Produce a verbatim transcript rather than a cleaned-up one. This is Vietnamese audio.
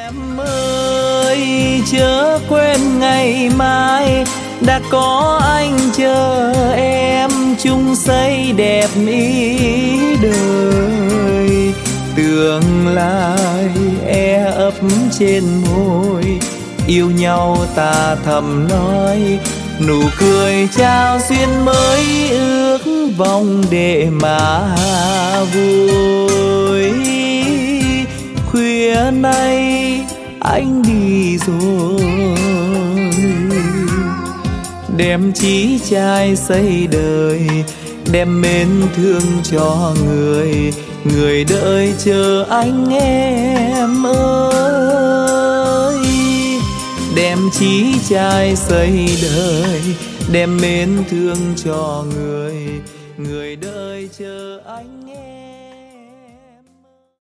Em ơi chớ quên ngày mai, đã có anh chờ em chung xây đẹp ý đời. Tương lai e ấp trên môi, yêu nhau ta thầm nói, nụ cười trao duyên mới ước vọng để mà vui. Khuya nay anh đi rồi, đem chí trai xây đời, đem mến thương cho người, người đợi chờ anh em ơi. Đem chí trai xây đời, đem mến thương cho người, người đợi chờ anh.